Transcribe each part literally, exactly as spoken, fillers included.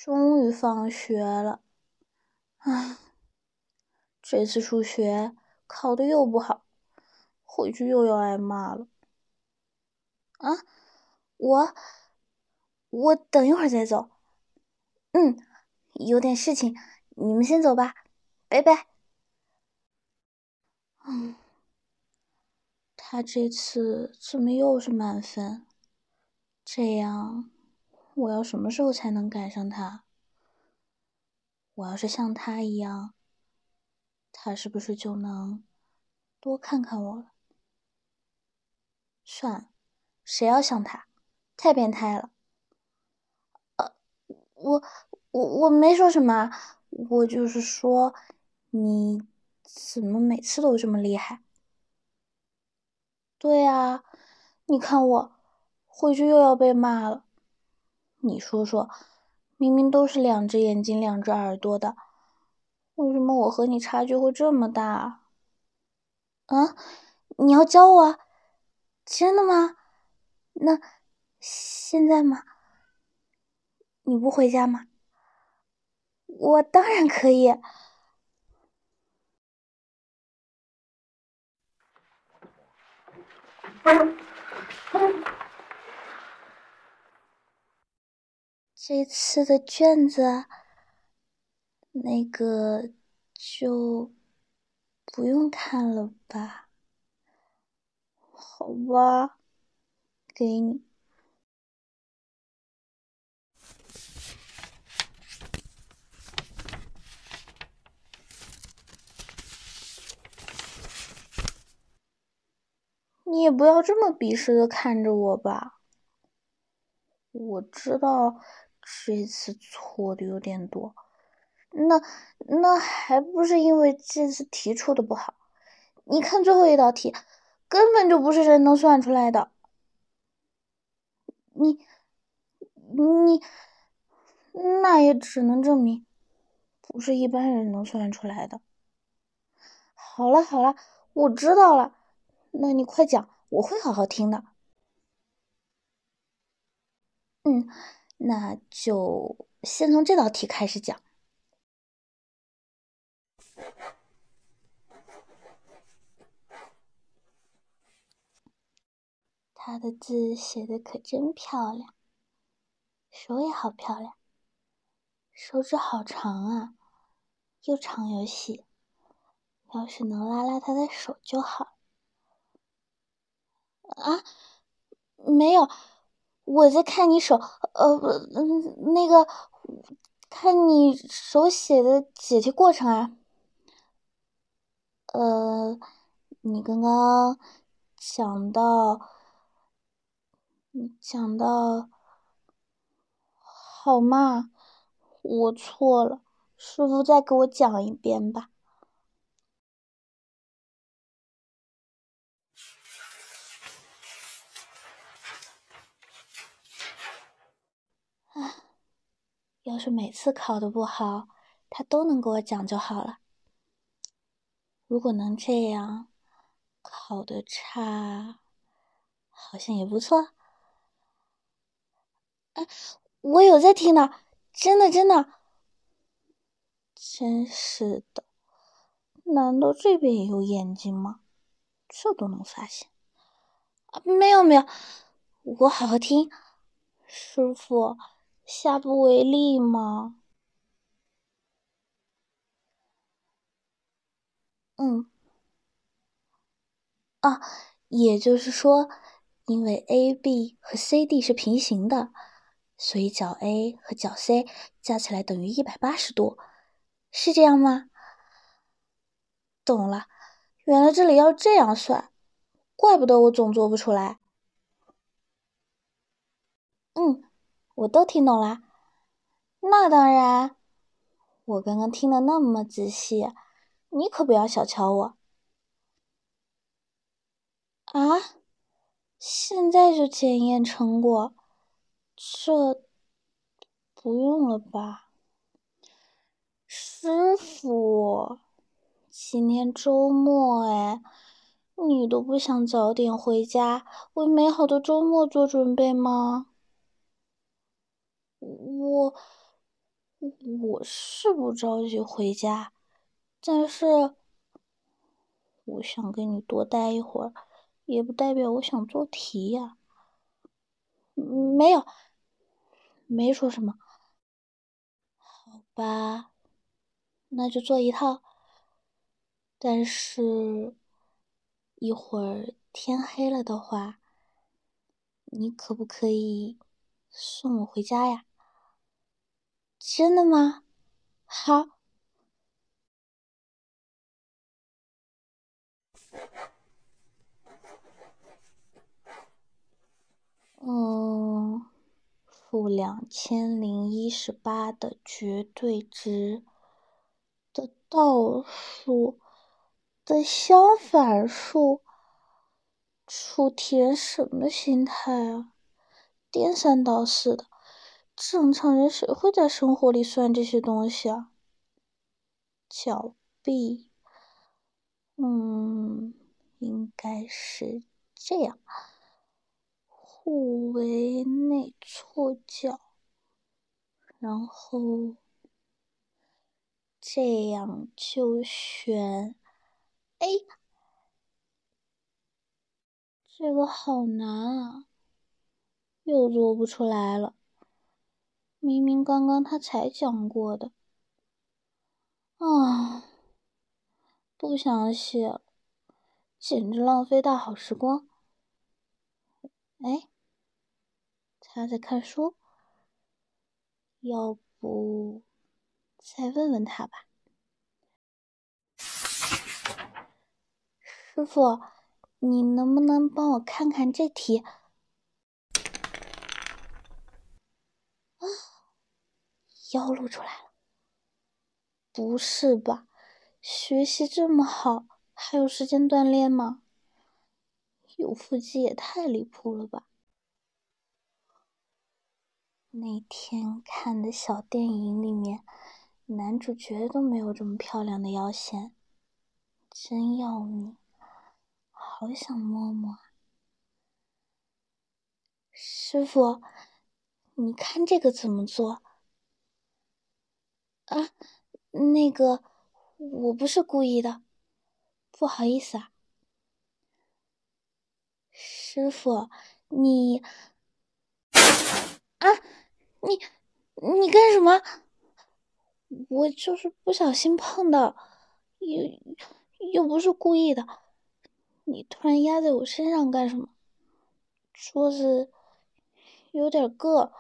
终于放学了，唉，这次数学考得又不好，回去又要挨骂了。啊，我我等一会儿再走。嗯，有点事情，你们先走吧，拜拜。嗯，他这次怎么又是满分？这样，我要什么时候才能赶上他？我要是像他一样，他是不是就能多看看我了？算了，谁要像他，太变态了。我我我没说什么，我就是说，你怎么每次都这么厉害？对啊，你看我回去又要被骂了。你说说，明明都是两只眼睛、两只耳朵的，为什么我和你差距会这么大？啊，你要教我？真的吗？那现在吗？你不回家吗？我当然可以。这次的卷子，那个就不用看了吧？好吧，给你。你也不要这么鄙视的看着我吧。我知道这次错的有点多，那那还不是因为这次题出的不好？你看最后一道题，根本就不是人能算出来的。你你那也只能证明不是一般人能算出来的。好了好了，我知道了，那你快讲，我会好好听的。嗯，那就先从这道题开始讲。他的字写的可真漂亮，手也好漂亮，手指好长啊，又长又细。要是能拉拉他的手就好。啊，没有，我在看你手，呃，嗯，那个，看你手写的解题过程啊。呃，你刚刚讲到，你讲到，好嘛，我错了，师傅再给我讲一遍吧。唉，要是每次考得不好，他都能给我讲就好了。如果能这样，考得差，好像也不错。哎，我有在听呢，真的真的。真是的，难道这边也有眼睛吗？这都能发现啊？没有没有，我好好听。师傅，下不为例吗？嗯，啊，也就是说，因为 A B 和 C D 是平行的，所以角 A 和角 C 加起来等于一百八十度，是这样吗？懂了，原来这里要这样算，怪不得我总做不出来。嗯，我都听懂啦。那当然，我刚刚听得那么仔细，你可不要小瞧我。啊，现在就检验成果，这不用了吧？师傅，今天周末哎，你都不想早点回家，为美好的周末做准备吗？我我是不着急回家，但是我想跟你多待一会儿，也不代表我想做题呀。嗯没有，没说什么。好吧，那就做一套。但是，一会儿天黑了的话，你可不可以送我回家呀？真的吗？好。嗯，负两千零一十八的绝对值的倒数的相反数，出题人什么心态啊？颠三倒四的，正常人谁会在生活里算这些东西啊？角币，嗯，应该是这样，互为内错角，然后这样就选 A。这个好难啊，又做不出来了。明明刚刚他才讲过的。啊，不想写了，简直浪费大好时光。哎，他在看书，要不再问问他吧。师傅，你能不能帮我看看这题？啊，腰露出来了。不是吧？学习这么好，还有时间锻炼吗？有腹肌也太离谱了吧！那天看的小电影里面，男主角都没有这么漂亮的腰线，真要命，好想摸摸。师傅，你看这个怎么做？啊，那个，我不是故意的，不好意思啊。师傅，你啊，你你干什么？我就是不小心碰的，又又不是故意的。你突然压在我身上干什么？桌子有点硌。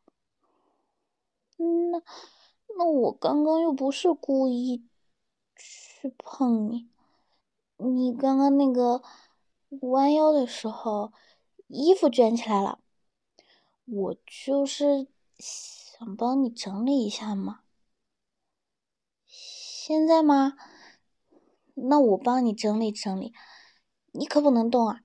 那那我刚刚又不是故意去碰你，你刚刚那个弯腰的时候，衣服卷起来了，我就是想帮你整理一下嘛。现在吗？那我帮你整理整理，你可不能动啊！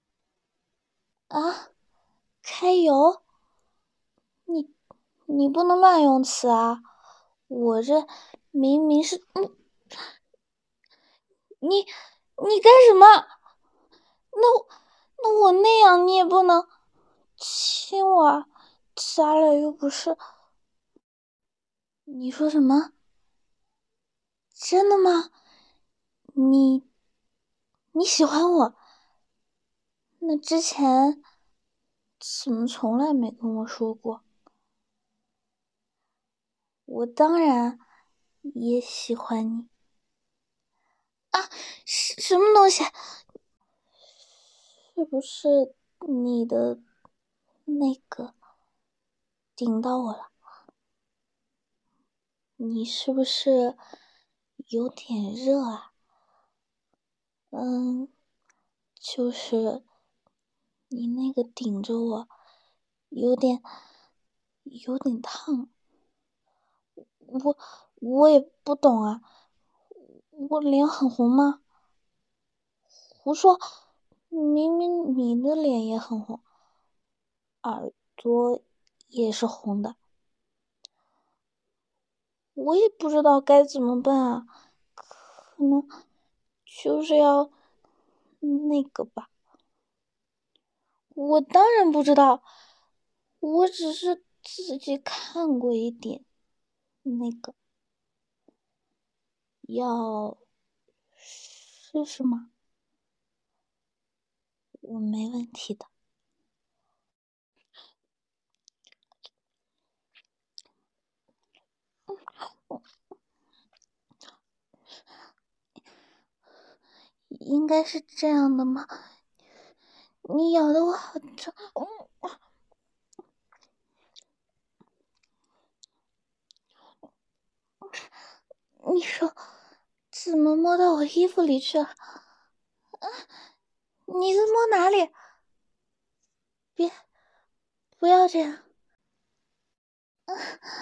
啊，开油？你你不能乱用词啊！我这明明是……嗯，你你干什么？那那我那样你也不能亲我啊！咱俩又不是……你说什么？真的吗？你你喜欢我？那之前怎么从来没跟我说过？我当然也喜欢你啊！什什么东西？是不是你的那个顶到我了？你是不是有点热啊？嗯，就是你那个顶着我，有点有点烫。我我也不懂啊，我脸很红吗？胡说，明明你的脸也很红，耳朵也是红的。我也不知道该怎么办啊，可能就是要那个吧。我当然不知道，我只是自己看过一点。 那个，要试试吗？我没问题的。应该是这样的吗？你咬得我好疼。你手怎么摸到我衣服里去了？啊！你在摸哪里？别，不要这样。啊，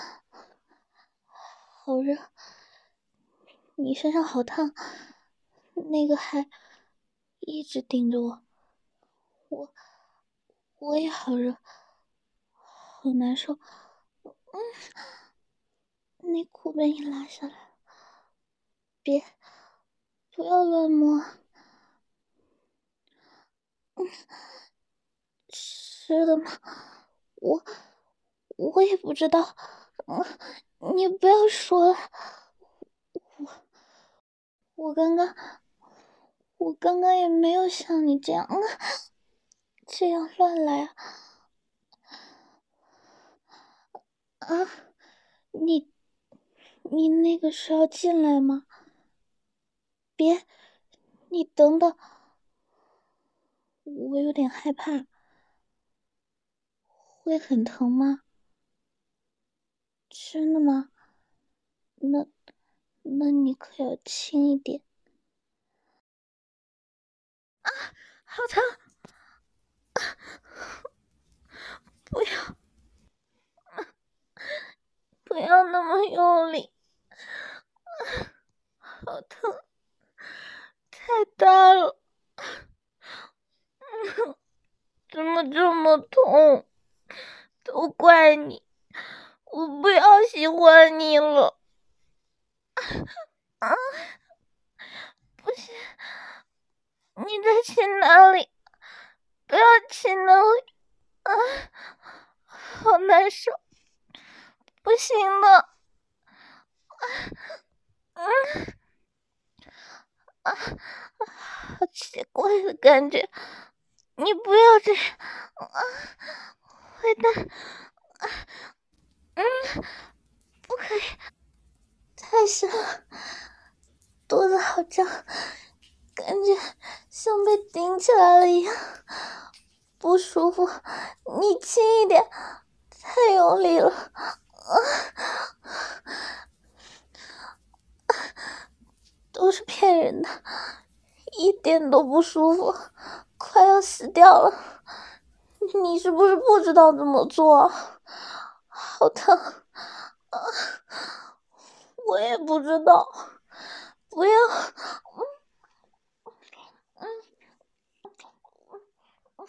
好热，你身上好烫，那个还一直盯着我，我我也好热，好难受。嗯，内裤被你拉下来了，别，不要乱摸。嗯，湿的吗？我我也不知道。嗯，你不要说了。我我刚刚我刚刚也没有像你这样，嗯，这样乱来啊！啊，你你那个是要进来吗？别，你等等，我有点害怕。会很疼吗？真的吗？那那你可要轻一点。啊，好疼！不要，不要那么用力，好疼，太大了，怎么这么痛？都怪你，我不要喜欢你了。啊，不行，你在亲哪里？不要亲那里，啊，好难受，不行的。嗯，啊，好奇怪的感觉，你不要这样，啊，坏蛋，啊，嗯，不可以，太深了，肚子好胀，感觉像被顶起来了一样，不舒服，你轻一点，太用力了，啊，都是骗人的，一点都不舒服，快要死掉了。你是不是不知道怎么做？好疼啊！我也不知道，不要，嗯嗯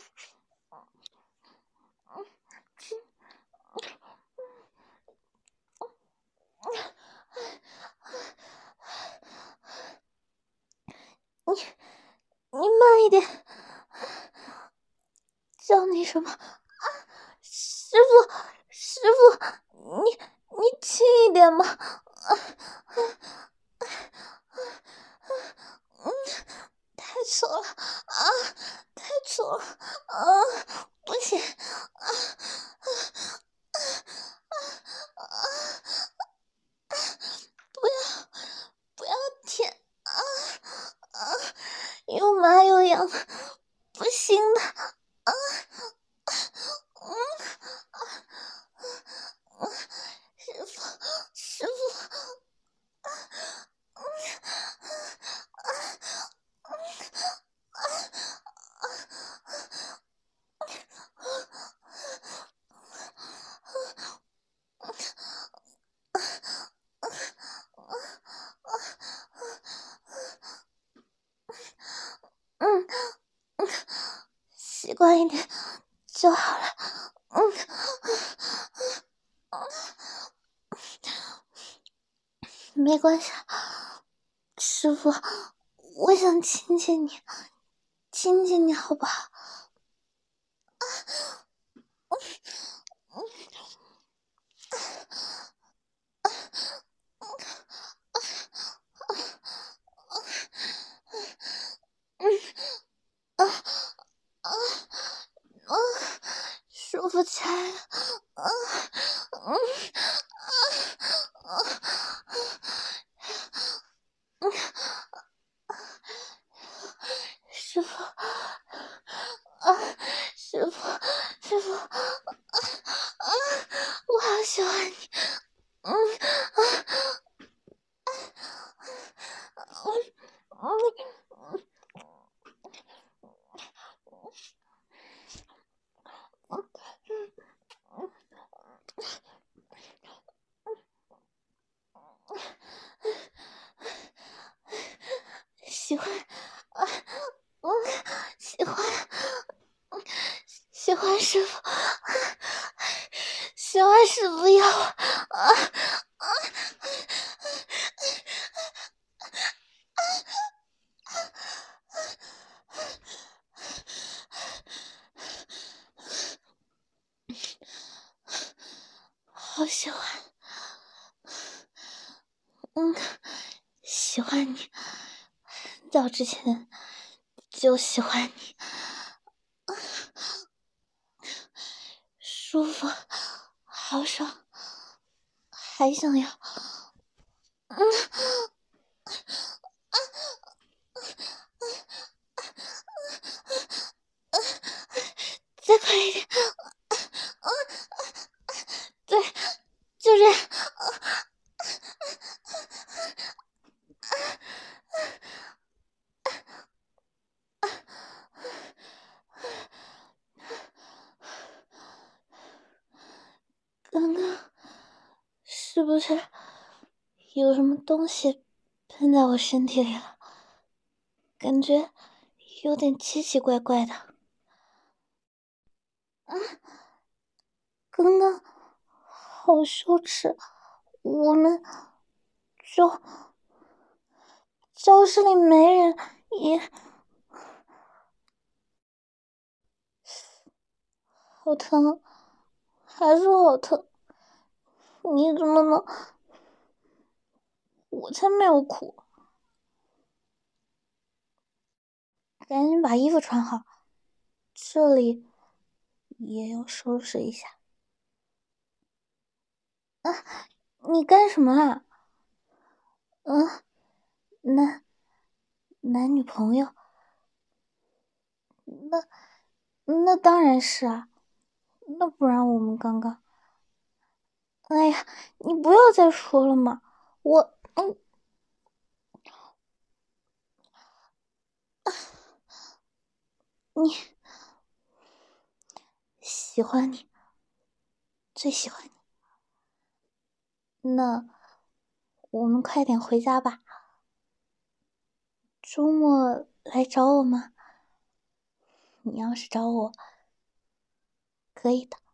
你你慢一点，叫你什么？啊，师傅，师傅，你你轻一点嘛！啊啊啊啊！嗯，太粗了啊，太粗了啊，不行啊啊啊啊啊！不要不要舔啊啊！又麻又痒，不行的啊！嗯啊啊！师傅师傅啊！嗯啊啊啊嗯嗯，习惯一点就好了。嗯，没关系，师傅，我想亲亲你，亲亲你好不好？ 服起来了。啊嗯啊啊啊！师傅，啊，师傅，师傅，啊啊！我好喜欢你，嗯啊啊啊啊！喜欢啊，嗯，喜欢，喜欢师傅，喜欢师傅要我啊啊！好喜欢，嗯，喜欢你，很早之前就喜欢你，舒服，好爽，还想要，嗯，再快一点，对，就这样。刚刚是不是有什么东西喷在我身体里了？感觉有点奇奇怪怪的。啊，刚刚好羞耻，我们教教室里没人，也好疼，还是好疼。你怎么能？我才没有哭。赶紧把衣服穿好，这里也要收拾一下。啊，你干什么啦？嗯，男男女朋友？那那当然是啊，那不然我们刚刚……哎呀，你不要再说了嘛，我嗯，你喜欢你，最喜欢你。那我们快点回家吧。周末来找我吗？你要是找我，可以的。